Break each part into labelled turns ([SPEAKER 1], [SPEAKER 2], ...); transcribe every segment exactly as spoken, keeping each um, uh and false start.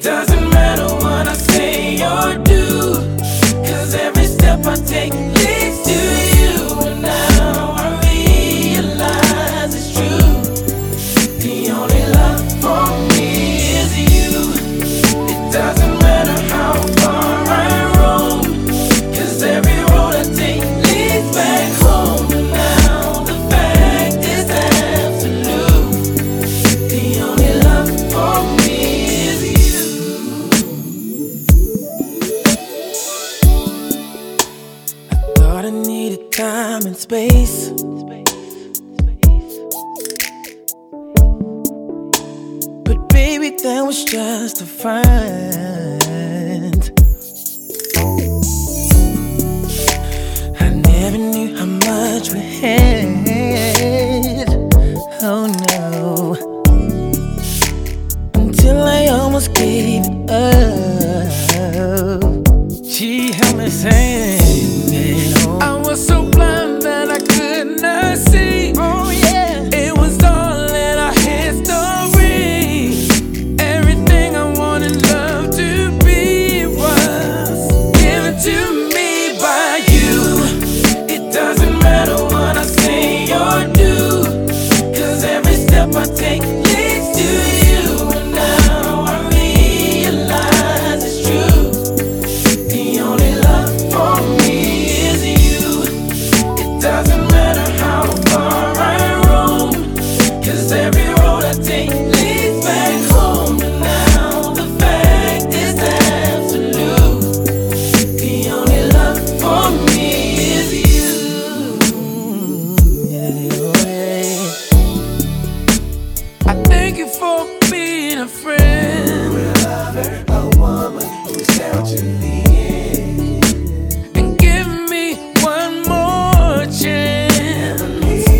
[SPEAKER 1] doesn't matter what I say or do, 'cause every step I take leads to you. And now I realize it's true. The only love for me is you. It doesn't matter how far I roam, 'cause every road I take leads back home. And now the fact is absolute. The only love for me is you. I thought I needed time and space, but baby, that was just a front. I never knew how much we had, oh no, until I almost gave it up. She held me saying, I was so blind that I could not see. Oh yeah, it was all in our history. Everything I wanted love to be was given to me by you. It doesn't matter what I say or do, 'cause every step I take leads to you. And now I realize it's true. The only love for me is you. It doesn't matter how far I roam, 'cause every road I take leads back home. And now the fact is absolute. The only love for me is you. I thank you for being a friend, a lover, a woman who's down to the end, and give me one more chance.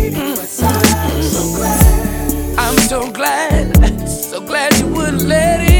[SPEAKER 1] I'm so glad, I'm so glad, so glad you wouldn't let it